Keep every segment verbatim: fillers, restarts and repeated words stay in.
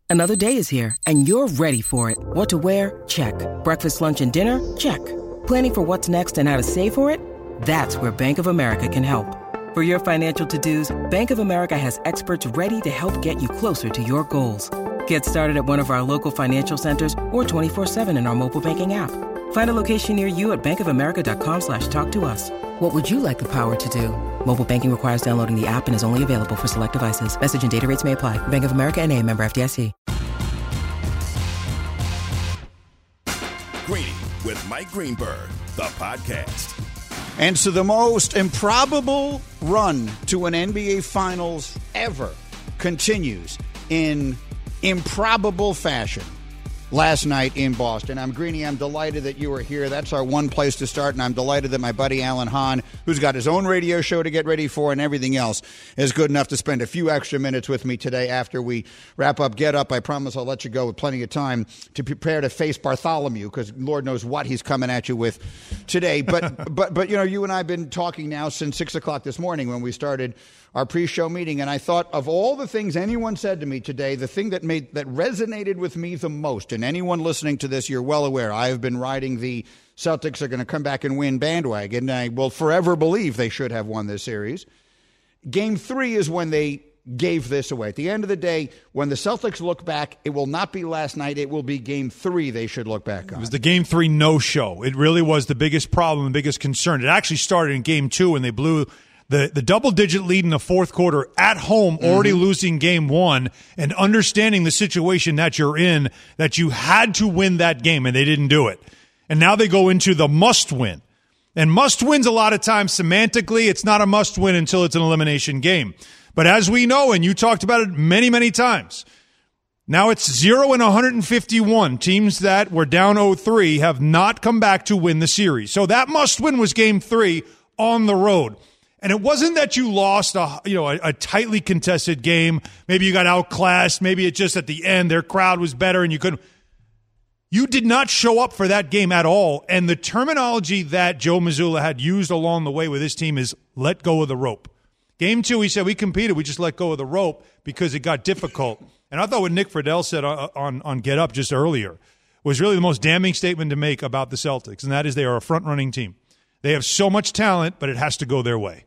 Another day is here, and you're ready for it. What to wear? Check. Breakfast, lunch, and dinner? Check. Planning for what's next and how to save for it? That's where Bank of America can help. For your financial to-dos, Bank of America has experts ready to help get you closer to your goals. Get started at one of our local financial centers or twenty-four seven in our mobile banking app. Find a location near you at bankofamerica.com slash talk to us. What would you like the power to do? Mobile banking requires downloading the app and is only available for select devices. Message and data rates may apply. Bank of America N A, member F D I C. Greeny with Mike Greenberg, the podcast. And so the most improbable run to an N B A Finals ever continues in improbable fashion last night in Boston. I'm Greeny. I'm delighted that you are here. That's our one place to start, and I'm delighted that my buddy Alan Hahn, who's got his own radio show to get ready for and everything else, is good enough to spend a few extra minutes with me today after we wrap up Get Up. I promise I'll let you go with plenty of time to prepare to face Bartholomew, because Lord knows what he's coming at you with today. But, but, but you know, you and I have been talking now since six o'clock this morning when we started our pre-show meeting, and I thought of all the things anyone said to me today, the thing that made that resonated with me the most, and anyone listening to this, you're well aware, I have been riding the Celtics are going to come back and win bandwagon, and I will forever believe they should have won this series. Game three is when they gave this away. At the end of the day, when the Celtics look back, it will not be last night, it will be game three they should look back on. It was the game three no-show. It really was the biggest problem, the biggest concern. It actually started in game two when they blew The the double-digit lead in the fourth quarter at home, already mm-hmm. losing game one, and understanding the situation that you're in, that you had to win that game, and they didn't do it. And now they go into the must-win. And must-wins a lot of times, semantically, it's not a must-win until it's an elimination game. But as we know, and you talked about it many, many times, now it's zero and one hundred fifty-one. Teams that were down oh three have not come back to win the series. So that must-win was game three on the road. And it wasn't that you lost a you know a, a tightly contested game. Maybe you got outclassed. Maybe it's just at the end their crowd was better and you couldn't. You did not show up for that game at all. And the terminology that Joe Mazzulla had used along the way with his team is let go of the rope. Game two, he said, we competed. We just let go of the rope because it got difficult. And I thought what Nick Friedel said on, on, on Get Up just earlier was really the most damning statement to make about the Celtics, and that is they are a front-running team. They have so much talent, but it has to go their way.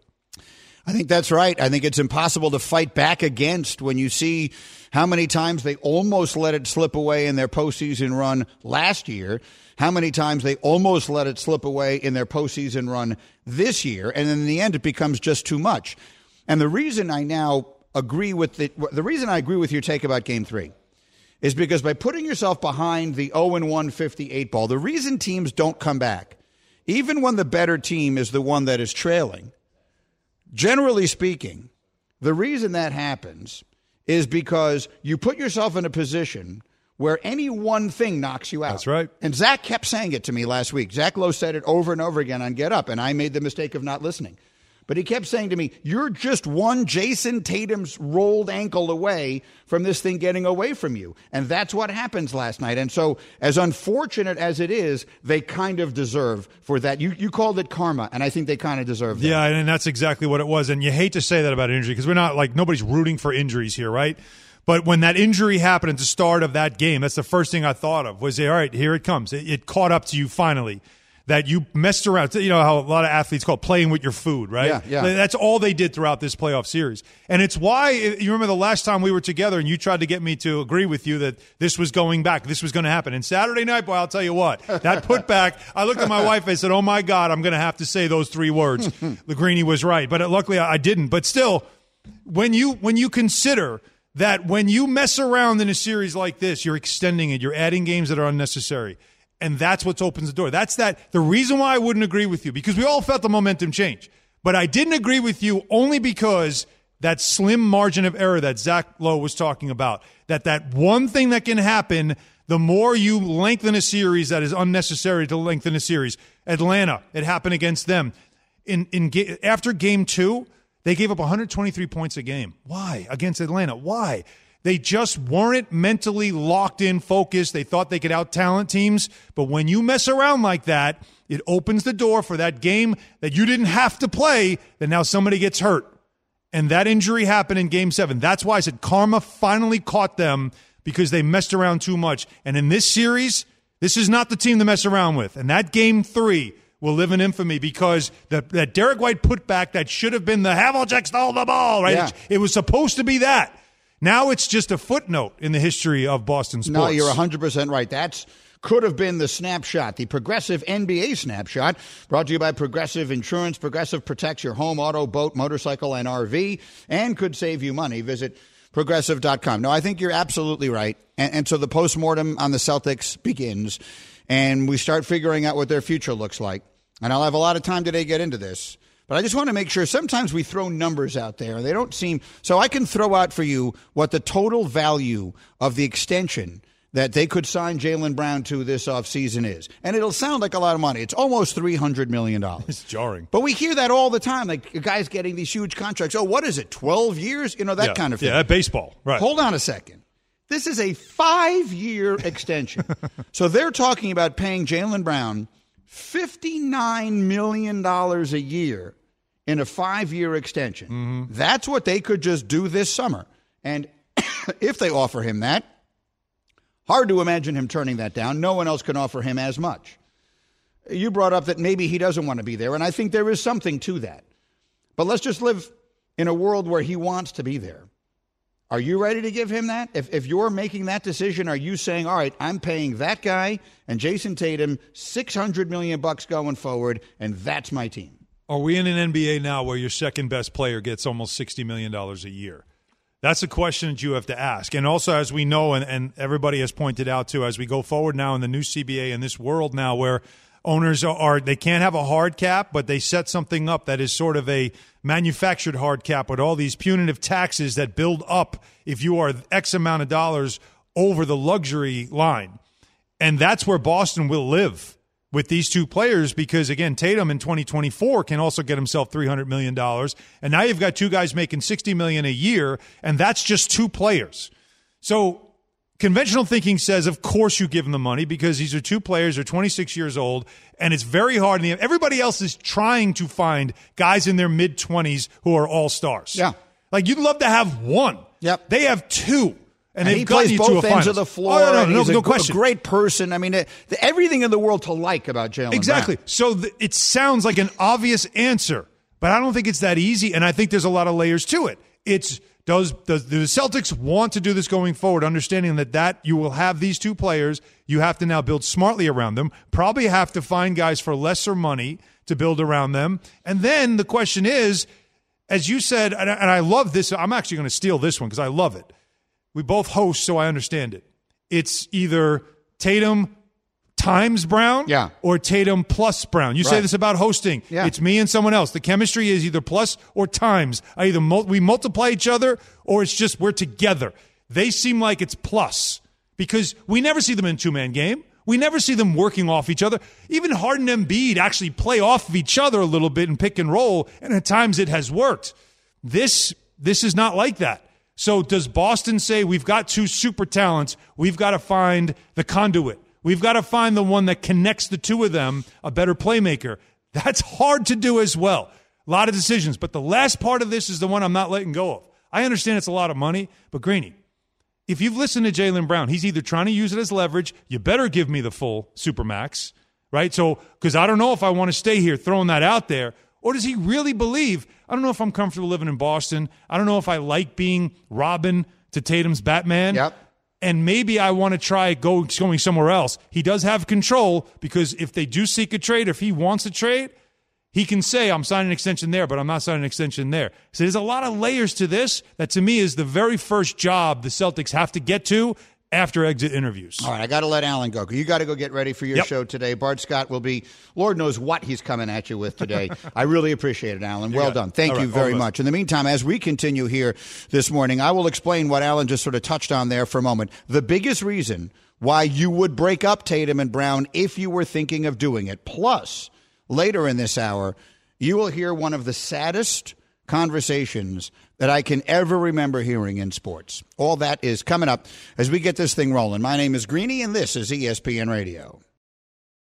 I think that's right. I think it's impossible to fight back against when you see how many times they almost let it slip away in their postseason run last year, how many times they almost let it slip away in their postseason run this year, and in the end it becomes just too much. And the reason I now agree with the, the reason I agree with your take about Game three is because by putting yourself behind the oh and one fifty-eight ball, the reason teams don't come back, even when the better team is the one that is trailing, generally speaking, the reason that happens is because you put yourself in a position where any one thing knocks you out. That's right. And Zach kept saying it to me last week. Zach Lowe said it over and over again on Get Up, and I made the mistake of not listening. But he kept saying to me, you're just one Jason Tatum's rolled ankle away from this thing getting away from you. And that's what happens last night. And so as unfortunate as it is, they kind of deserve for that. You you called it karma, and I think they kind of deserve that. Yeah, and that's exactly what it was. And you hate to say that about injury because we're not like nobody's rooting for injuries here, right? But when that injury happened at the start of that game, that's the first thing I thought of was, all right, here it comes. It, it caught up to you finally. That you messed around. You know how a lot of athletes call it playing with your food, right? Yeah, yeah. That's all they did throughout this playoff series. And it's why, you remember the last time we were together and you tried to get me to agree with you that this was going back, this was going to happen. And Saturday night, boy, I'll tell you what, that put back, I looked at my wife, I said, oh my God, I'm going to have to say those three words. The Greeny was right. But luckily I didn't. But still, when you when you consider that when you mess around in a series like this, you're extending it, you're adding games that are unnecessary. And that's what opens the door. That's that. The reason why I wouldn't agree with you, because we all felt the momentum change. But I didn't agree with you only because that slim margin of error that Zach Lowe was talking about, that that one thing that can happen, the more you lengthen a series that is unnecessary to lengthen a series. Atlanta, it happened against them. In in after game two, they gave up one hundred twenty-three points a game. Why? Against Atlanta. Why? They just weren't mentally locked in, focused. They thought they could out-talent teams. But when you mess around like that, it opens the door for that game that you didn't have to play, that now somebody gets hurt. And that injury happened in Game seven. That's why I said karma finally caught them because they messed around too much. And in this series, this is not the team to mess around with. And that game three will live in infamy because the, that Derek White putback that should have been the Havlicek stole the ball, right? Yeah. It, it was supposed to be that. Now it's just a footnote in the history of Boston sports. No, you're one hundred percent right. That's could have been the snapshot, the Progressive N B A snapshot, brought to you by Progressive Insurance. Progressive protects your home, auto, boat, motorcycle, and R V, and could save you money. Visit Progressive dot com. No, I think you're absolutely right. And, and so the postmortem on the Celtics begins, and we start figuring out what their future looks like. And I'll have a lot of time today to get into this. But I just want to make sure sometimes we throw numbers out there. They don't seem – so I can throw out for you what the total value of the extension that they could sign Jaylen Brown to this offseason is. And it'll sound like a lot of money. It's almost three hundred million dollars. It's jarring. But we hear that all the time, like guys getting these huge contracts. Oh, what is it, twelve years? You know, that yeah, kind of thing. Yeah, baseball. Right. Hold on a second. This is a five-year extension. So they're talking about paying Jaylen Brown fifty-nine million dollars a year in a five-year extension. Mm-hmm. That's what they could just do this summer. And if they offer him that, hard to imagine him turning that down. No one else can offer him as much. You brought up that maybe he doesn't want to be there, and I think there is something to that. But let's just live in a world where he wants to be there. Are you ready to give him that? If if you're making that decision, are you saying, all right, I'm paying that guy and Jason Tatum six hundred million bucks going forward, and that's my team? Are we in an N B A now where your second best player gets almost sixty million dollars a year? That's a question that you have to ask. And also, as we know, and, and everybody has pointed out too, as we go forward now in the new C B A in this world now where owners are, are they can't have a hard cap, but they set something up that is sort of a manufactured hard cap with all these punitive taxes that build up if you are X amount of dollars over the luxury line. And that's where Boston will live with these two players because, again, Tatum in twenty twenty-four can also get himself three hundred million dollars. And now you've got two guys making sixty million dollars a year, and that's just two players. So conventional thinking says, of course you give them the money because these are two players, they're twenty-six years old, and it's very hard. And everybody else is trying to find guys in their mid-twenties who are all-stars. Yeah. Like, you'd love to have one. Yep. They have two. And, and he plays both ends of the floor. Oh, no, no, no, he's no a, question. a great person. I mean, uh, the, everything in the world to like about Jaylen Exactly. Brown. So th- it sounds like an obvious answer, but I don't think it's that easy, and I think there's a lot of layers to it. It's does, does do the Celtics want to do this going forward, understanding that, that you will have these two players, you have to now build smartly around them, probably have to find guys for lesser money to build around them. And then the question is, as you said, and I, and I love this, I'm actually going to steal this one because I love it. We both host, so I understand it. It's either Tatum times Brown yeah. or Tatum plus Brown. You right. say this about hosting. Yeah. It's me and someone else. The chemistry is either plus or times. I either mul- we multiply each other or it's just we're together. They seem like it's plus because we never see them in a two-man game. We never see them working off each other. Even Harden and Embiid actually play off of each other a little bit and pick and roll, and at times it has worked. This this is not like that. So does Boston say we've got two super talents, we've got to find the conduit. We've got to find the one that connects the two of them, a better playmaker. That's hard to do as well. A lot of decisions. But the last part of this is the one I'm not letting go of. I understand it's a lot of money, but Greeny, if you've listened to Jaylen Brown, he's either trying to use it as leverage, you better give me the full Supermax, right? So, because I don't know if I want to stay here throwing that out there, or does he really believe, I don't know if I'm comfortable living in Boston. I don't know if I like being Robin to Tatum's Batman. Yep. And maybe I want to try go, going somewhere else. He does have control because if they do seek a trade, if he wants a trade, he can say, I'm signing an extension there, but I'm not signing an extension there. So there's a lot of layers to this that to me is the very first job the Celtics have to get to after exit interviews. All right, I got to let Alan go. You got to go get ready for your yep. show today. Bart Scott will be, Lord knows what he's coming at you with today. I really appreciate it, Alan. You well done. Thank you right, very much. In the meantime, as we continue here this morning, I will explain what Alan just sort of touched on there for a moment. The biggest reason why you would break up Tatum and Brown if you were thinking of doing it. Plus, later in this hour, you will hear one of the saddest conversations that I can ever remember hearing in sports. All that is coming up as we get this thing rolling. My name is Greeny, and this is E S P N Radio.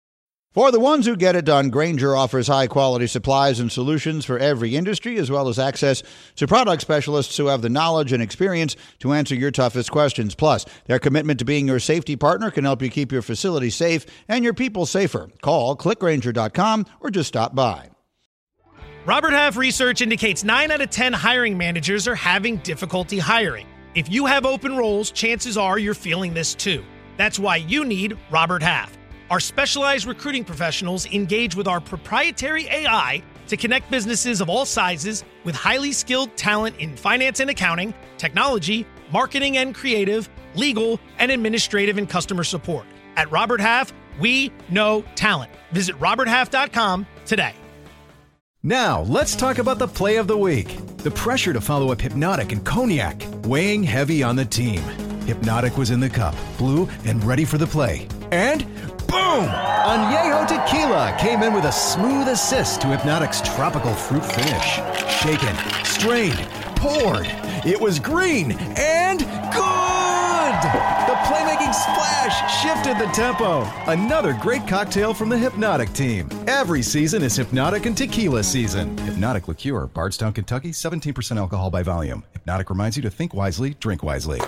For the ones who get it done, Grainger offers high-quality supplies and solutions for every industry, as well as access to product specialists who have the knowledge and experience to answer your toughest questions. Plus, their commitment to being your safety partner can help you keep your facility safe and your people safer. Call click grainger dot com or just stop by. Robert Half research indicates nine out of ten hiring managers are having difficulty hiring. If you have open roles, chances are you're feeling this too. That's why you need Robert Half. Our specialized recruiting professionals engage with our proprietary A I to connect businesses of all sizes with highly skilled talent in finance and accounting, technology, marketing and creative, legal, and administrative and customer support. At Robert Half, we know talent. Visit robert half dot com today. Now, let's talk about the play of the week. The pressure to follow up Hypnotic and Cognac, weighing heavy on the team. Hypnotic was in the cup, blue, and ready for the play. And boom! Añejo Tequila came in with a smooth assist to Hypnotic's tropical fruit finish. Shaken, strained, poured. It was green and good! The playmaking splash shifted the tempo. Another great cocktail from the Hypnotic team. Every season is Hypnotic and Tequila season. Hypnotic Liqueur, Bardstown, Kentucky, seventeen percent alcohol by volume. Hypnotic reminds you to think wisely, drink wisely.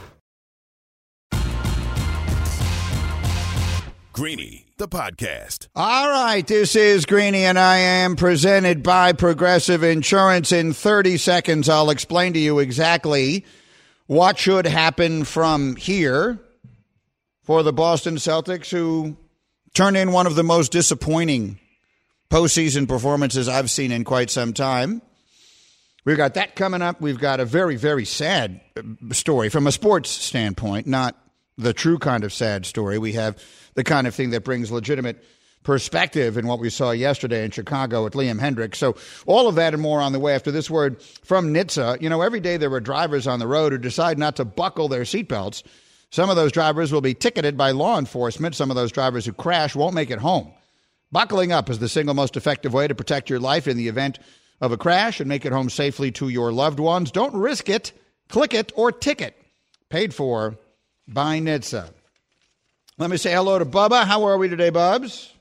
Greeny, the podcast. All right, this is Greeny, and I am presented by Progressive Insurance. In thirty seconds, I'll explain to you exactly what should happen from here for the Boston Celtics, who turn in one of the most disappointing postseason performances I've seen in quite some time. We've got that coming up. We've got a very, very sad story from a sports standpoint, not the true kind of sad story. We have the kind of thing that brings legitimate perspective in what we saw yesterday in Chicago at Liam Hendriks. So all of that and more on the way after this word from N H T S A. You know, every day there are drivers on the road who decide not to buckle their seatbelts. Some of those drivers will be ticketed by law enforcement. Some of those drivers who crash won't make it home. Buckling up is the single most effective way to protect your life in the event of a crash and make it home safely to your loved ones. Don't risk it. Click it or ticket. Paid for by N H T S A. Let me say hello to Bubba. How are we today, Bubs?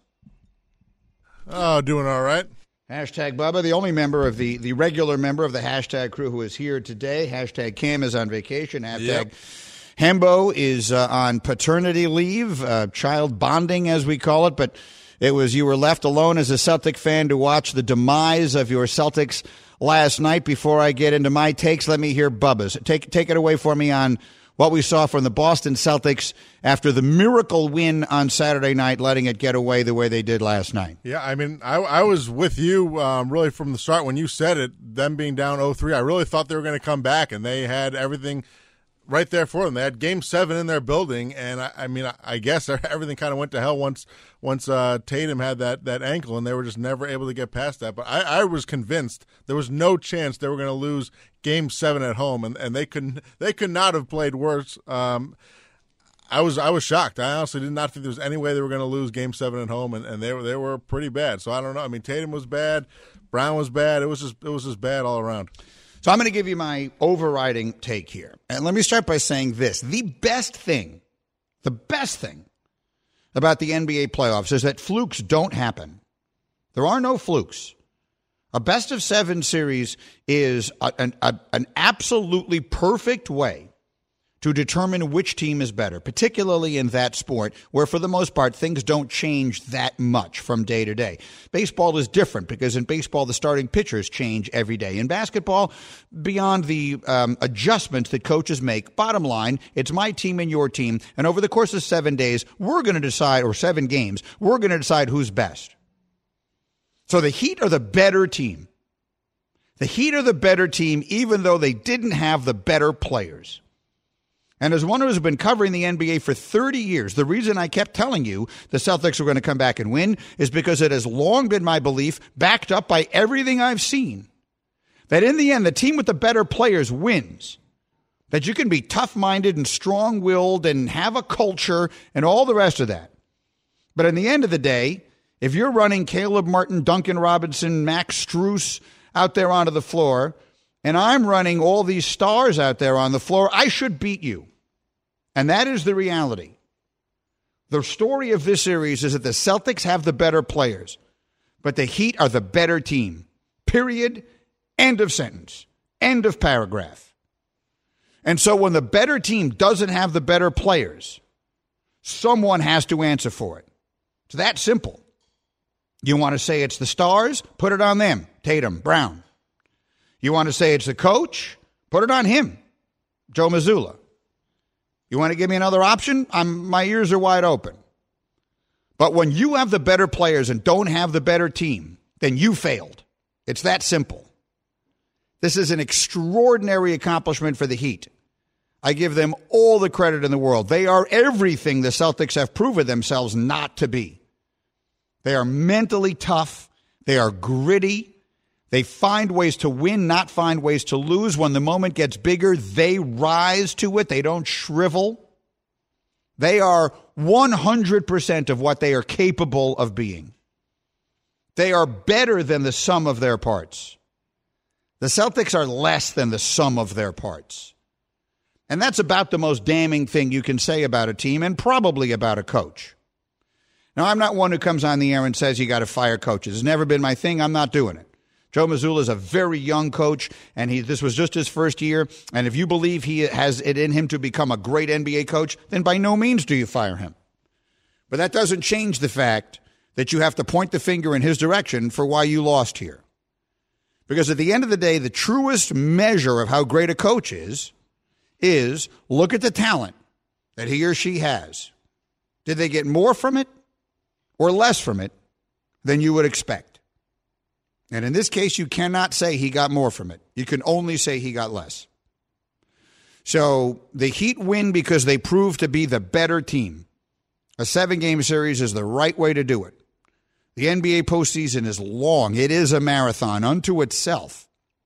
Oh, doing all right. Hashtag Bubba, the only member of the, the regular member of the hashtag crew who is here today. Hashtag Cam is on vacation. Hashtag yep. Hembo is uh, on paternity leave, uh, child bonding as we call it. But it was you were left alone as a Celtic fan to watch the demise of your Celtics last night. Before I get into my takes, let me hear Bubba's. Take, take it away for me on what we saw from the Boston Celtics after the miracle win on Saturday night, letting it get away the way they did last night. Yeah, I mean, I, I was with you um, really from the start when you said it, them being down oh three. I really thought they were going to come back, and they had everything right there for them. They had game seven in their building, and I, I mean, I, I guess everything kind of went to hell once once uh, Tatum had that, that ankle, and they were just never able to get past that. But I, I was convinced there was no chance they were going to lose game seven at home, and, and they couldn't they could not have played worse. Um, I was I was shocked. I honestly did not think there was any way they were going to lose game seven at home, and, and they were they were pretty bad. So I don't know. I mean, Tatum was bad, Brown was bad. It was just it was just bad all around. So I'm going to give you my overriding take here. And let me start by saying this. The best thing, the best thing about the N B A playoffs is that flukes don't happen. There are no flukes. A best of seven series is a, an, a, an absolutely perfect way to determine which team is better, particularly in that sport where, for the most part, things don't change that much from day to day. Baseball is different because in baseball, the starting pitchers change every day. In basketball, beyond the um, adjustments that coaches make, bottom line, it's my team and your team, and over the course of seven days, we're going to decide, or seven games, we're going to decide who's best. So the Heat are the better team. The Heat are the better team, even though they didn't have the better players. And as one who's been covering the N B A for thirty years, the reason I kept telling you the Celtics were going to come back and win is because it has long been my belief, backed up by everything I've seen, that in the end, the team with the better players wins. That you can be tough-minded and strong-willed and have a culture and all the rest of that. But in the end of the day, if you're running Caleb Martin, Duncan Robinson, Max Strus out there onto the floor, and I'm running all these stars out there on the floor, I should beat you. And that is the reality. The story of this series is that the Celtics have the better players, but the Heat are the better team. Period. End of sentence. End of paragraph. And so when the better team doesn't have the better players, someone has to answer for it. It's that simple. You want to say it's the stars? Put it on them. Tatum, Brown. You want to say it's the coach? Put it on him. Joe Mazzulla. You want to give me another option? I'm, my ears are wide open. But when you have the better players and don't have the better team, then you failed. It's that simple. This is an extraordinary accomplishment for the Heat. I give them all the credit in the world. They are everything the Celtics have proven themselves not to be. They are mentally tough. They are gritty. They find ways to win, not find ways to lose. When the moment gets bigger, they rise to it. They don't shrivel. They are one hundred percent of what they are capable of being. They are better than the sum of their parts. The Celtics are less than the sum of their parts. And that's about the most damning thing you can say about a team and probably about a coach. Now, I'm not one who comes on the air and says you got to fire coaches. It's never been my thing. I'm not doing it. Joe Mazzulla is a very young coach, and he this was just his first year. And if you believe he has it in him to become a great N B A coach, then by no means do you fire him. But that doesn't change the fact that you have to point the finger in his direction for why you lost here. Because at the end of the day, the truest measure of how great a coach is, is look at the talent that he or she has. Did they get more from it or less from it than you would expect? And in this case, you cannot say he got more from it. You can only say he got less. So the Heat win because they proved to be the better team. A seven-game series is the right way to do it. The N B A postseason is long. It is a marathon unto itself.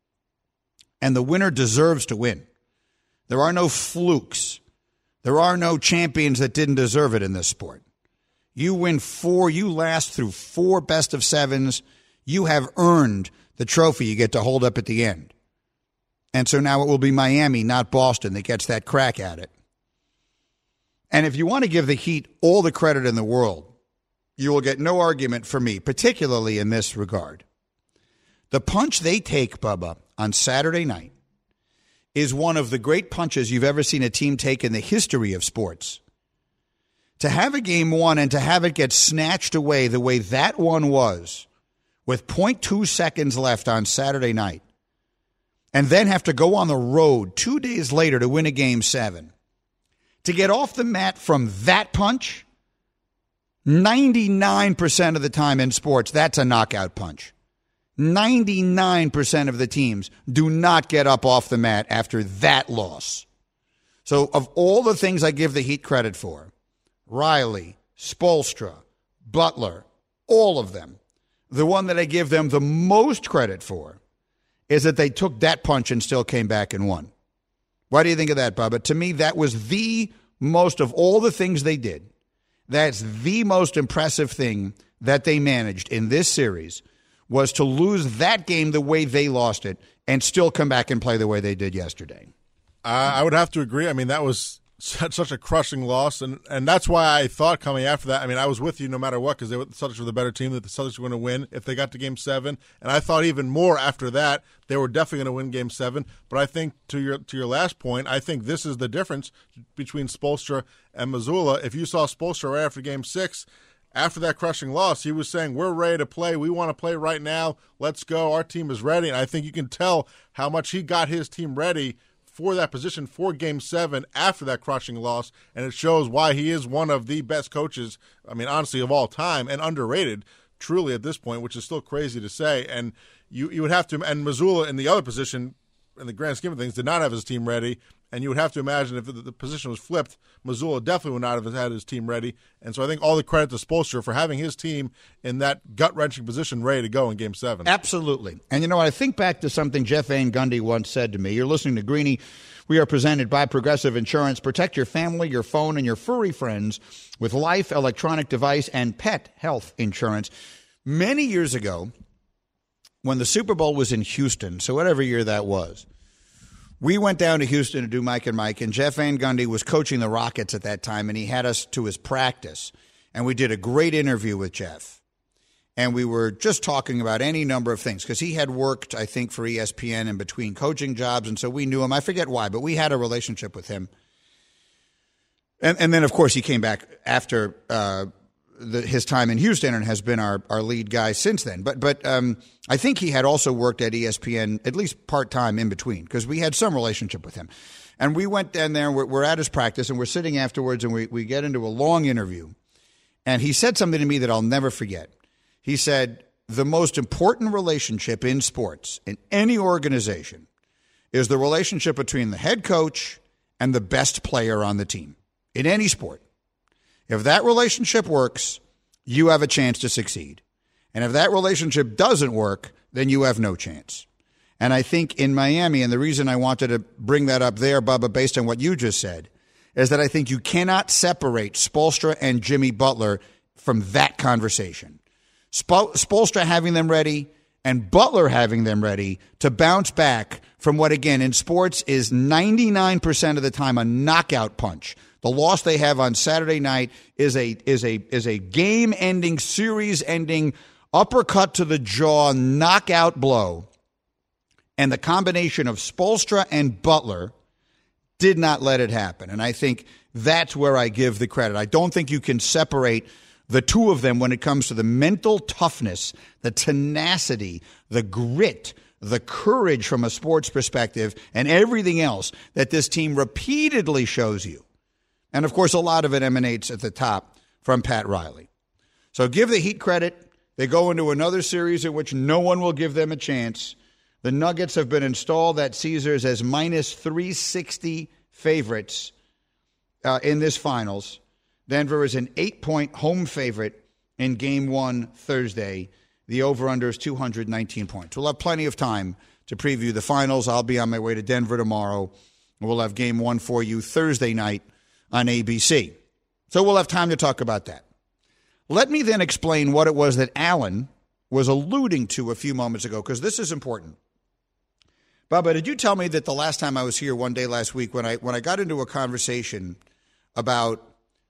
And the winner deserves to win. There are no flukes. There are no champions that didn't deserve it in this sport. You win four, you last through four best of sevens. You have earned the trophy you get to hold up at the end. And so now it will be Miami, not Boston, that gets that crack at it. And if you want to give the Heat all the credit in the world, you will get no argument from me, particularly in this regard. The punch they take, Bubba, on Saturday night is one of the great punches you've ever seen a team take in the history of sports. To have a game won and to have it get snatched away the way that one was, with zero point two seconds left on Saturday night, and then have to go on the road two days later to win a game seven, to get off the mat from that punch, ninety-nine percent of the time in sports, that's a knockout punch. ninety-nine percent of the teams do not get up off the mat after that loss. So of all the things I give the Heat credit for, Riley, Spoelstra, Butler, all of them, the one that I give them the most credit for is that they took that punch and still came back and won. Why do you think of that, Bubba? To me, that was the most of all the things they did. That's the most impressive thing that they managed in this series, was to lose that game the way they lost it and still come back and play the way they did yesterday. Uh, I would have to agree. I mean, that was such, such a crushing loss, and, and that's why I thought coming after that, I mean, I was with you no matter what, because the Celtics were the better team, that the Celtics were going to win if they got to game seven, and I thought even more after that, they were definitely going to win game seven. But I think to your to your last point, I think this is the difference between Spoelstra and Mazzulla. If you saw Spoelstra right after game six, after that crushing loss, he was saying, we're ready to play. We want to play right now. Let's go. Our team is ready. And I think you can tell how much he got his team ready for that position for game seven after that crushing loss. And it shows why he is one of the best coaches, I mean, honestly, of all time, and underrated truly at this point, which is still crazy to say. And you, you would have to, and Mazzulla in the other position, in the grand scheme of things, did not have his team ready. And you would have to imagine if the, the position was flipped, Mazzulla definitely would not have had his team ready. And so I think all the credit to Spoelstra for having his team in that gut-wrenching position ready to go in Game seven. Absolutely. And you know what? I think back to something Jeff Van Gundy once said to me. You're listening to Greeny. We are presented by Progressive Insurance. Protect your family, your phone, and your furry friends with life, electronic device, and pet health insurance. Many years ago, when the Super Bowl was in Houston, so whatever year that was, We went down to Houston to do Mike and Mike, and Jeff Van Gundy was coaching the Rockets at that time, and he had us to his practice. And we did a great interview with Jeff. And we were just talking about any number of things because he had worked, I think, for E S P N in between coaching jobs, and so we knew him. I forget why, but we had a relationship with him. And, and then, of course, he came back after uh, the, his time in Houston and has been our, our lead guy since then. But but um, I think he had also worked at E S P N at least part-time in between because we had some relationship with him. And we went down there, and we're, we're at his practice, and we're sitting afterwards, and we, we get into a long interview. And he said something to me that I'll never forget. He said, the most important relationship in sports, in any organization, is the relationship between the head coach and the best player on the team, in any sport. If that relationship works, you have a chance to succeed. And if that relationship doesn't work, then you have no chance. And I think in Miami, and the reason I wanted to bring that up there, Bubba, based on what you just said, is that I think you cannot separate Spoelstra and Jimmy Butler from that conversation. Spoelstra having them ready and Butler having them ready to bounce back from what, again, in sports is ninety-nine percent of the time a knockout punch. The loss they have on Saturday night is a is a is a game-ending, series-ending, uppercut to the jaw, knockout blow. And the combination of Spoelstra and Butler did not let it happen. And I think that's where I give the credit. I don't think you can separate the two of them when it comes to the mental toughness, the tenacity, the grit, the courage from a sports perspective, and everything else that this team repeatedly shows you. And, of course, a lot of it emanates at the top from Pat Riley. So give the Heat credit. They go into another series in which no one will give them a chance. The Nuggets have been installed at Caesars as minus three sixty favorites uh, in this finals. Denver is an eight-point home favorite in Game one Thursday. The over-under is two hundred nineteen points. We'll have plenty of time to preview the finals. I'll be on my way to Denver tomorrow. We'll have Game one for you Thursday night on A B C. So we'll have time to talk about that. Let me then explain what it was that Alan was alluding to a few moments ago, because this is important. Bubba, did you tell me that the last time I was here one day last week when I when I got into a conversation about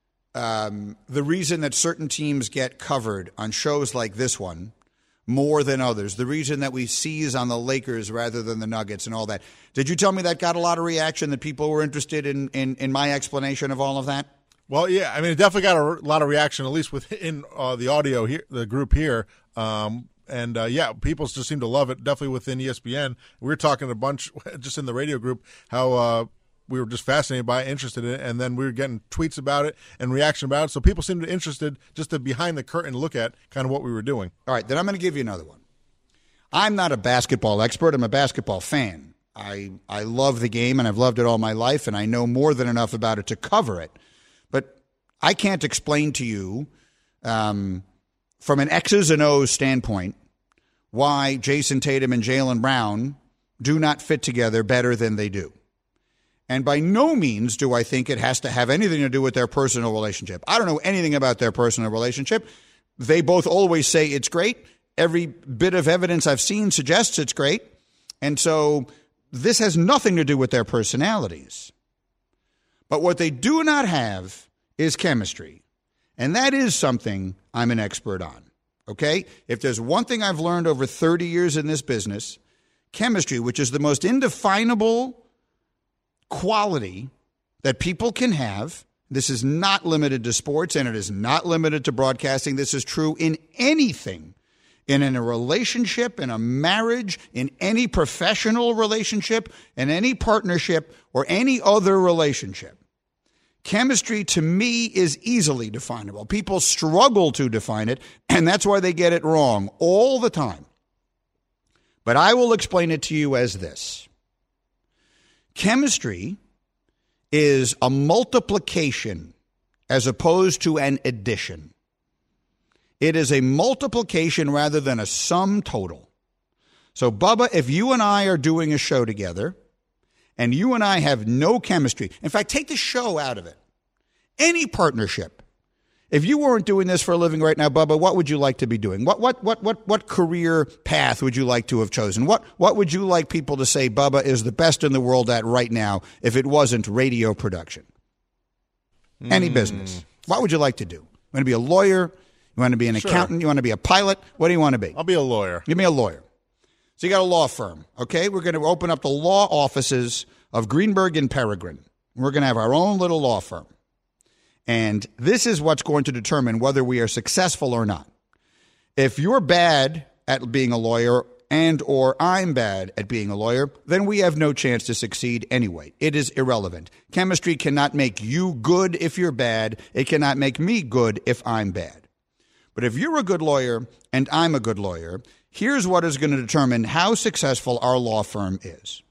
Um, the reason that certain teams get covered on shows like this one more than others, the reason that we seize on the Lakers rather than the Nuggets and all that. Did you tell me that got a lot of reaction, that people were interested in, in, in my explanation of all of that? Well, yeah, I mean, it definitely got a lot of reaction, at least within uh, the audio here, the group here. Um, and, uh, yeah, people just seem to love it, definitely within E S P N. We were talking a bunch just in the radio group how uh, – we were just fascinated by it, interested in it, and then we were getting tweets about it and reaction about it. So people seemed interested just to behind the curtain look at kind of what we were doing. All right, then I'm going to give you another one. I'm not a basketball expert. I'm a basketball fan. I I love the game, and I've loved it all my life, and I know more than enough about it to cover it. But I can't explain to you um, from an X's and O's standpoint why Jason Tatum and Jaylen Brown do not fit together better than they do. And by no means do I think it has to have anything to do with their personal relationship. I don't know anything about their personal relationship. They both always say it's great. Every bit of evidence I've seen suggests it's great. And so this has nothing to do with their personalities. But what they do not have is chemistry. And that is something I'm an expert on. Okay? If there's one thing I've learned over thirty years in this business, chemistry, which is the most indefinable quality that people can have. This is not limited to sports, and it is not limited to broadcasting. This is true in anything, in, in a relationship, in a marriage, in any professional relationship, in any partnership, or any other relationship. Chemistry, to me, is easily definable. People struggle to define it, and that's why they get it wrong all the time. But I will explain it to you as this. Chemistry is a multiplication as opposed to an addition. It is a multiplication rather than a sum total. So, Bubba, if you and I are doing a show together and you and I have no chemistry, in fact, take the show out of it, any partnership, If you weren't doing this for a living right now, Bubba, what would you like to be doing? What what what what what career path would you like to have chosen? What what would you like people to say Bubba is the best in the world at right now if it wasn't radio production? Mm. Any business. What would you like to do? You want to be a lawyer? You want to be an sure. accountant? You want to be a pilot? What do you want to be? I'll be a lawyer. Give me a lawyer. So you got a law firm, okay? We're going to open up the law offices of Greenberg and Peregrine. We're going to have our own little law firm. And this is what's going to determine whether we are successful or not. If you're bad at being a lawyer and or I'm bad at being a lawyer, then we have no chance to succeed anyway. It is irrelevant. Chemistry cannot make you good if you're bad. It cannot make me good if I'm bad. But if you're a good lawyer and I'm a good lawyer, here's what is going to determine how successful our law firm is.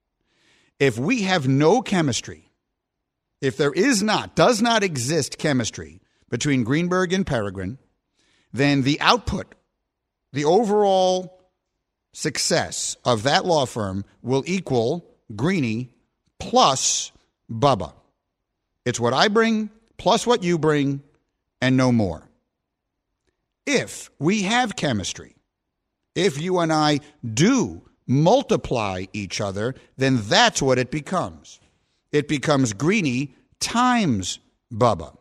If we have no chemistry, if there is not, does not exist chemistry between Greenberg and Peregrine, then the output, the overall success of that law firm will equal Greeny plus Bubba. It's what I bring plus what you bring and no more. If we have chemistry, if you and I do multiply each other, then that's what it becomes. It becomes Greeny times Bubba.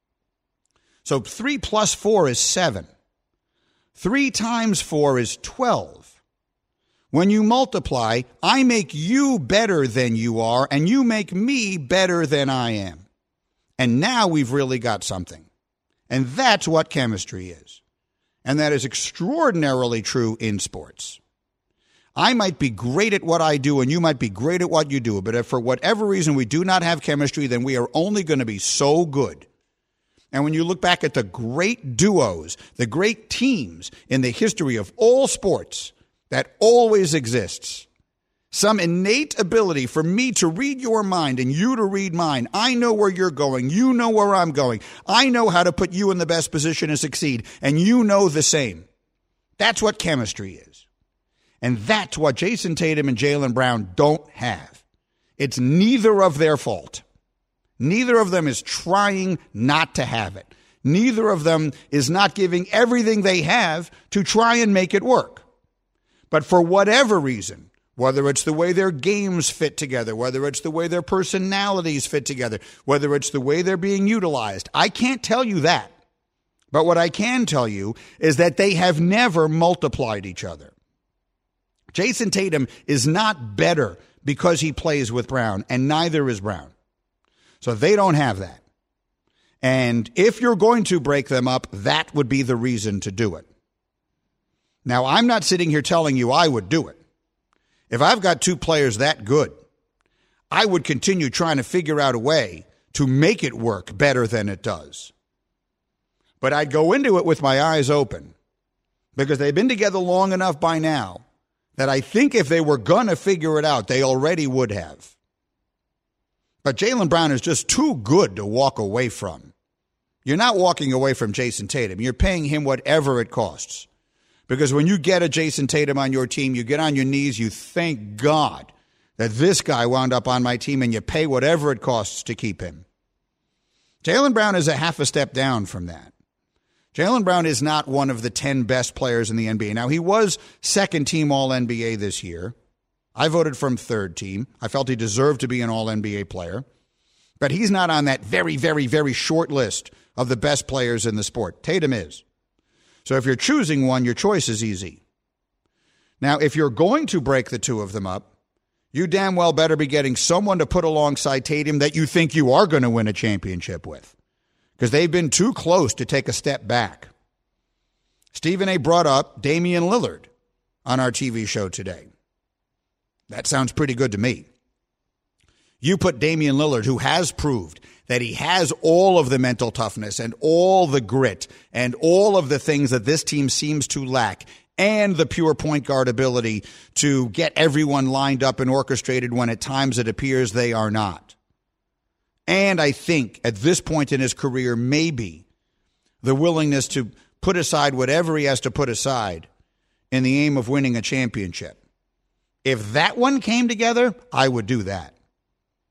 So three plus four is seven. Three times four is twelve. When you multiply, I make you better than you are, and you make me better than I am. And now we've really got something. And that's what chemistry is. And that is extraordinarily true in sports. I might be great at what I do and you might be great at what you do, but if for whatever reason we do not have chemistry, then we are only going to be so good. And when you look back at the great duos, the great teams in the history of all sports, that always exists. Some innate ability for me to read your mind and you to read mine. I know where you're going. You know where I'm going. I know how to put you in the best position to succeed, and you know the same. That's what chemistry is. And that's what Jason Tatum and Jaylen Brown don't have. It's neither of their fault. Neither of them is trying not to have it. Neither of them is not giving everything they have to try and make it work. But for whatever reason, whether it's the way their games fit together, whether it's the way their personalities fit together, whether it's the way they're being utilized, I can't tell you that. But what I can tell you is that they have never multiplied each other. Jason Tatum is not better because he plays with Brown, and neither is Brown. So they don't have that. And if you're going to break them up, that would be the reason to do it. Now, I'm not sitting here telling you I would do it. If I've got two players that good, I would continue trying to figure out a way to make it work better than it does. But I'd go into it with my eyes open because they've been together long enough by now that I think if they were going to figure it out, they already would have. But Jaylen Brown is just too good to walk away from. You're not walking away from Jason Tatum. You're paying him whatever it costs. Because when you get a Jason Tatum on your team, you get on your knees, you thank God that this guy wound up on my team, and you pay whatever it costs to keep him. Jaylen Brown is a half a step down from that. Jaylen Brown is not one of the ten best players in the N B A. Now, he was second team All N B A this year. I voted for him third team. I felt he deserved to be an All N B A player. But he's not on that very, very, very short list of the best players in the sport. Tatum is. So if you're choosing one, your choice is easy. Now, if you're going to break the two of them up, you damn well better be getting someone to put alongside Tatum that you think you are going to win a championship with. Because they've been too close to take a step back. Stephen A. brought up Damian Lillard on our T V show today. That sounds pretty good to me. You put Damian Lillard, who has proved that he has all of the mental toughness and all the grit and all of the things that this team seems to lack, and the pure point guard ability to get everyone lined up and orchestrated when at times it appears they are not. And I think at this point in his career, maybe the willingness to put aside whatever he has to put aside in the aim of winning a championship. If that one came together, I would do that.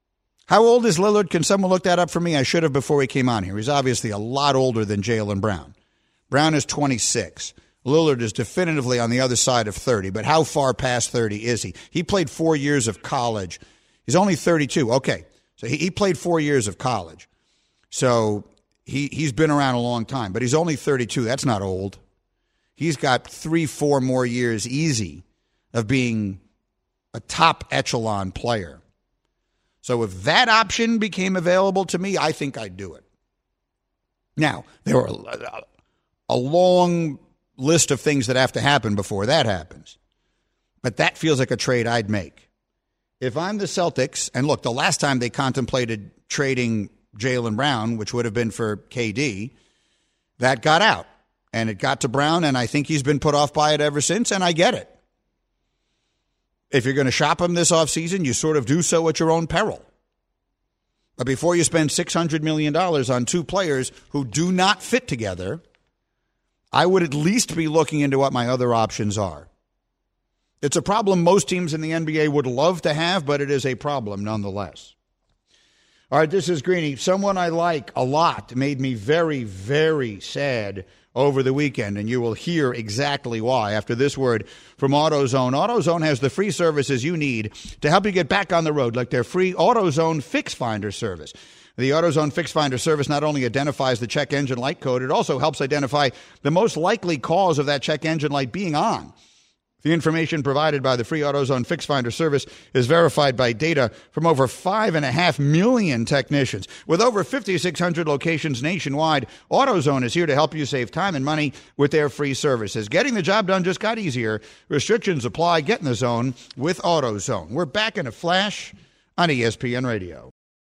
How old is Lillard? Can someone look that up for me? I should have before he came on here. He's obviously a lot older than Jaylen Brown. Brown is twenty-six. Lillard is definitively on the other side of thirty, but how far past thirty is he? He played four years of college. He's only thirty-two. Okay, so he, he played four years of college. So he, he's been around a long time, but he's only thirty-two. That's not old. He's got three, four more years easy of being a top echelon player. So if that option became available to me, I think I'd do it. Now, there are a, a long list of things that have to happen before that happens. But that feels like a trade I'd make. If I'm the Celtics, and look, the last time they contemplated trading Jaylen Brown, which would have been for K D, that got out. And it got to Brown, and I think he's been put off by it ever since, and I get it. If you're going to shop him this offseason, you sort of do so at your own peril. But before you spend six hundred million dollars on two players who do not fit together, I would at least be looking into what my other options are. It's a problem most teams in the N B A would love to have, but it is a problem nonetheless. All right, this is Greeny. Someone I like a lot made me very, very sad over the weekend, and you will hear exactly why after this word from AutoZone. AutoZone has the free services you need to help you get back on the road, like their free AutoZone Fix Finder service. The AutoZone Fix Finder service not only identifies the check engine light code, it also helps identify the most likely cause of that check engine light being on. The information provided by the free AutoZone Fix Finder service is verified by data from over five and a half million technicians. With over fifty-six hundred locations nationwide, AutoZone is here to help you save time and money with their free services. Getting the job done just got easier. Restrictions apply. Get in the zone with AutoZone. We're back in a flash on E S P N Radio.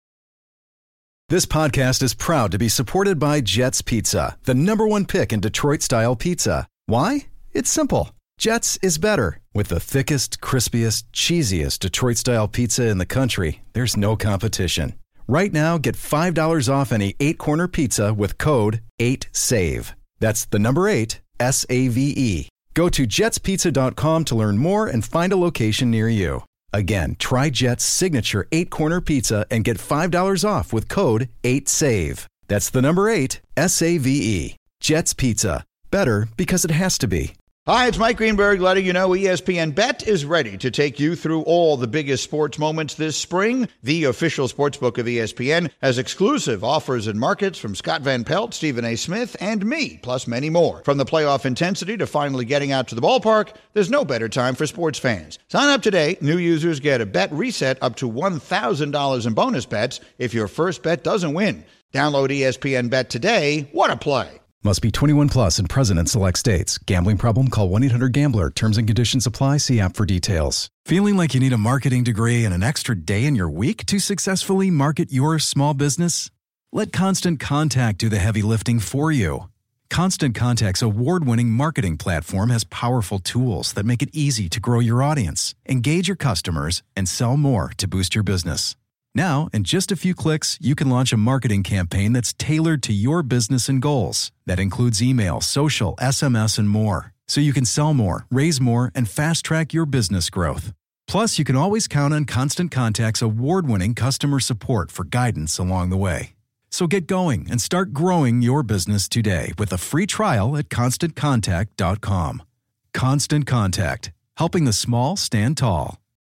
This podcast is proud to be supported by Jets Pizza, the number one pick in Detroit-style pizza. Why? It's simple. Jets is better. With the thickest, crispiest, cheesiest Detroit-style pizza in the country, there's no competition. Right now, get five dollars off any eight-corner pizza with code eight save. That's the number eight, S A V E. Go to jets pizza dot com to learn more and find a location near you. Again, try Jet's signature eight-corner pizza and get five dollars off with code eight save. That's the number eight, S A V E. Jet's Pizza. Better because it has to be. Hi, it's Mike Greenberg letting you know E S P N Bet is ready to take you through all the biggest sports moments this spring. The official sportsbook of E S P N has exclusive offers and markets from Scott Van Pelt, Stephen A. Smith, and me, plus many more. From the playoff intensity to finally getting out to the ballpark, there's no better time for sports fans. Sign up today. New users get a bet reset up to one thousand dollars in bonus bets if your first bet doesn't win. Download E S P N Bet today. What a play. Must be twenty-one plus and present in select states. Gambling problem? Call one eight hundred gambler. Terms and conditions apply. See app for details. Feeling like you need a marketing degree and an extra day in your week to successfully market your small business? Let Constant Contact do the heavy lifting for you. Constant Contact's award-winning marketing platform has powerful tools that make it easy to grow your audience, engage your customers, and sell more to boost your business. Now, in just a few clicks, you can launch a marketing campaign that's tailored to your business and goals. That includes email, social, S M S, and more. So you can sell more, raise more, and fast-track your business growth. Plus, you can always count on Constant Contact's award-winning customer support for guidance along the way. So get going and start growing your business today with a free trial at constant contact dot com. Constant Contact, helping the small stand tall.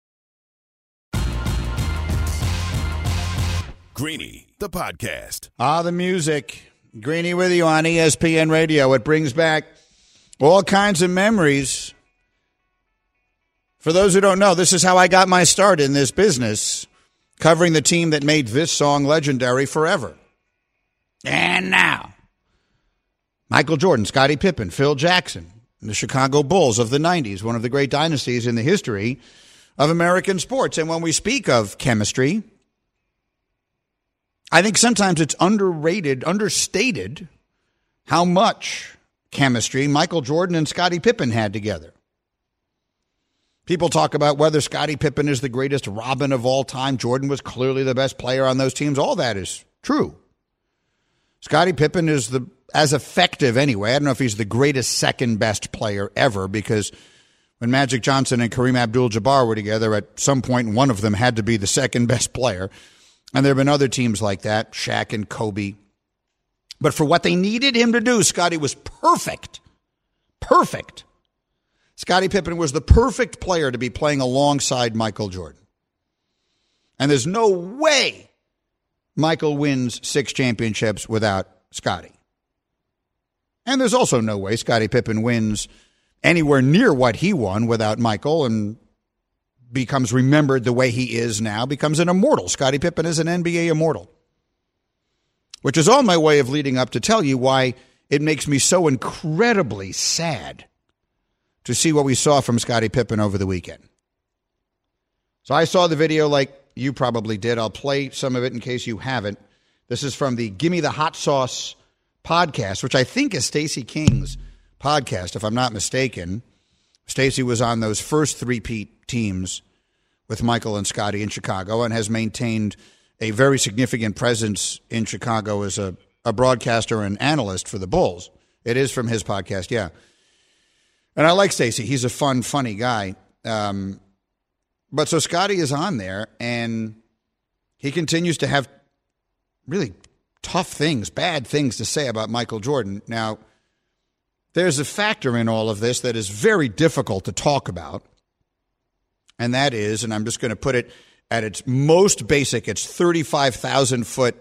Greeny, the podcast. Ah, the music. Greeny with you on E S P N Radio. It brings back all kinds of memories. For those who don't know, this is how I got my start in this business, covering the team that made this song legendary forever. And now, Michael Jordan, Scottie Pippen, Phil Jackson, the Chicago Bulls of the nineties, one of the great dynasties in the history of American sports. And when we speak of chemistry, I think sometimes it's underrated, understated how much chemistry Michael Jordan and Scottie Pippen had together. People talk about whether Scottie Pippen is the greatest Robin of all time. Jordan was clearly the best player on those teams. All that is true. Scottie Pippen is the as effective anyway. I don't know if he's the greatest second best player ever, because when Magic Johnson and Kareem Abdul-Jabbar were together, at some point one of them had to be the second best player. And there have been other teams like that, Shaq and Kobe. But for what they needed him to do, Scottie was perfect. Perfect. Scottie Pippen was the perfect player to be playing alongside Michael Jordan. And there's no way Michael wins six championships without Scottie. And there's also no way Scottie Pippen wins anywhere near what he won without Michael and becomes remembered the way he is now, becomes an immortal. Scottie Pippen is an N B A immortal. Which is all my way of leading up to tell you why it makes me so incredibly sad to see what we saw from Scottie Pippen over the weekend. So I saw the video like you probably did. I'll play some of it in case you haven't. This is from the Gimme the Hot Sauce podcast, which I think is Stacey King's podcast, if I'm not mistaken. Stacey was on those first three-peat teams with Michael and Scottie in Chicago and has maintained a very significant presence in Chicago as a, a broadcaster and analyst for the Bulls. It is from his podcast, yeah. And I like Stacey. He's a fun, funny guy. Um, but so Scottie is on there, and he continues to have really tough things, bad things to say about Michael Jordan. Now, there's a factor in all of this that is very difficult to talk about, and that is, and I'm just going to put it at its most basic, it's thirty-five thousand foot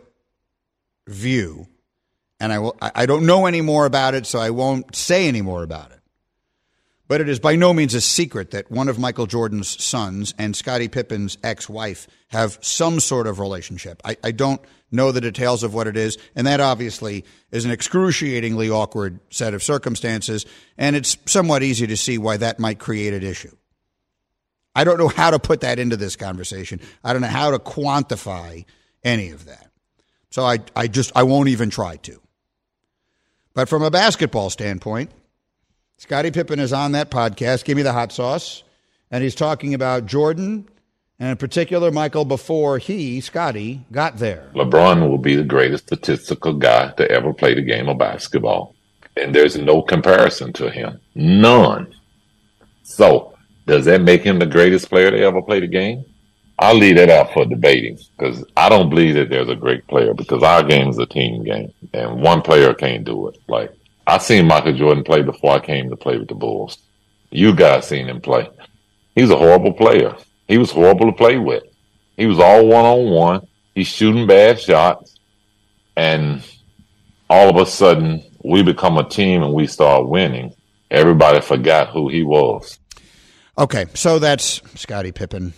view, and I, will, I don't know any more about it, so I won't say any more about it. But it is by no means a secret that one of Michael Jordan's sons and Scottie Pippen's ex-wife have some sort of relationship. I, I don't know the details of what it is, and that obviously is an excruciatingly awkward set of circumstances, and it's somewhat easy to see why that might create an issue. I don't know how to put that into this conversation. I don't know how to quantify any of that. So I, I just, I won't even try to. But from a basketball standpoint, Scottie Pippen is on that podcast, Give Me the Hot Sauce, and he's talking about Jordan, and in particular Michael, before he, Scottie, got there. LeBron will be the greatest statistical guy to ever play the game of basketball. And there's no comparison to him. None. So, does that make him the greatest player to ever play the game? I'll leave that out for debating, because I don't believe that there's a great player, because our game is a team game, and one player can't do it. Like, I seen Michael Jordan play before I came to play with the Bulls. You guys seen him play. He's a horrible player. He was horrible to play with. He was all one-on-one. He's shooting bad shots. And all of a sudden, we become a team and we start winning. Everybody forgot who he was. Okay, so that's Scottie Pippen.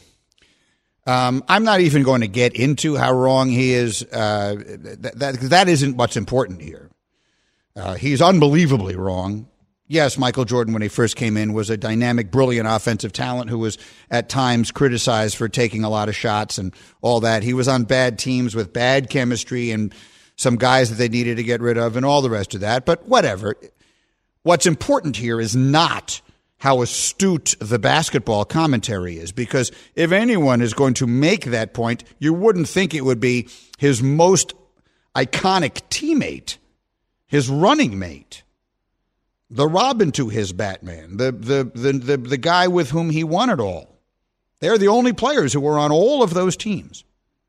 Um, I'm not even going to get into how wrong he is. Uh, that, that, that isn't what's important here. Uh, he's unbelievably wrong. Yes, Michael Jordan, when he first came in, was a dynamic, brilliant offensive talent who was at times criticized for taking a lot of shots and all that. He was on bad teams with bad chemistry and some guys that they needed to get rid of and all the rest of that. But whatever. What's important here is not how astute the basketball commentary is, because if anyone is going to make that point, you wouldn't think it would be his most iconic teammate, his running mate, the Robin to his Batman, the, the the the the guy with whom he won it all. They're the only players who were on all of those teams.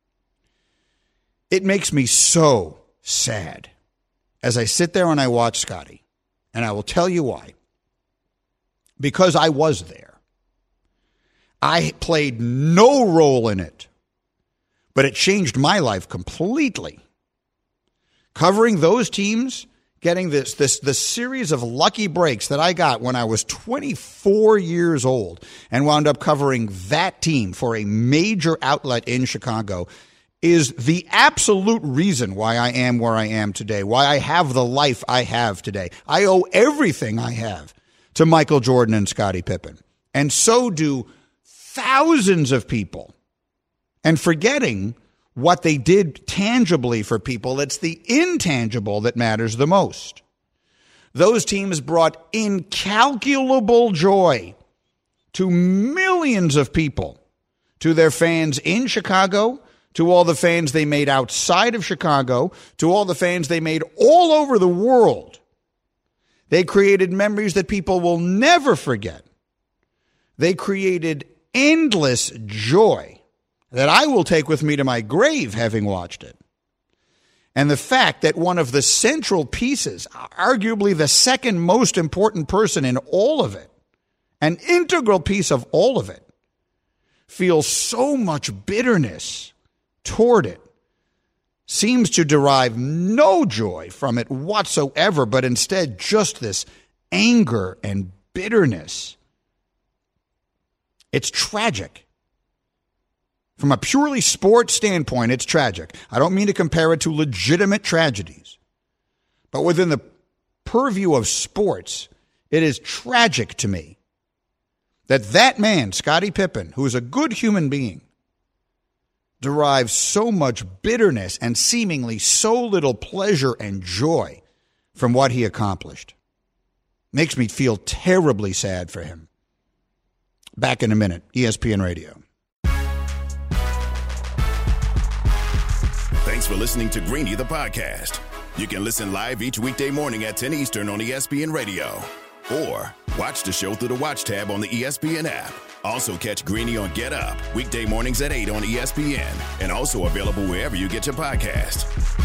It makes me so sad as I sit there and I watch Scottie, and I will tell you why. Because I was there. I played no role in it, but it changed my life completely. Covering those teams, getting this this this series of lucky breaks that I got when I was twenty-four years old and wound up covering that team for a major outlet in Chicago is the absolute reason why I am where I am today, why I have the life I have today. I owe everything I have to Michael Jordan and Scottie Pippen. And so do thousands of people. And forgetting what they did tangibly for people, it's the intangible that matters the most. Those teams brought incalculable joy to millions of people, to their fans in Chicago, to all the fans they made outside of Chicago, to all the fans they made all over the world. They created memories that people will never forget. They created endless joy. that I will take with me to my grave having watched it. And the fact that one of the central pieces, arguably the second most important person in all of it, an integral piece of all of it, feels so much bitterness toward it, seems to derive no joy from it whatsoever, but instead just this anger and bitterness. It's tragic. From a purely sports standpoint, it's tragic. I don't mean to compare it to legitimate tragedies, but within the purview of sports, it is tragic to me that that man, Scottie Pippen, who is a good human being, derives so much bitterness and seemingly so little pleasure and joy from what he accomplished. Makes me feel terribly sad for him. Back in a minute, E S P N Radio. Thanks for listening to Greeny the podcast. You can listen live each weekday morning at ten Eastern on E S P N Radio. Or watch the show through the Watch tab on the E S P N app. Also catch Greeny on Get Up, weekday mornings at eight on E S P N. And also available wherever you get your podcast.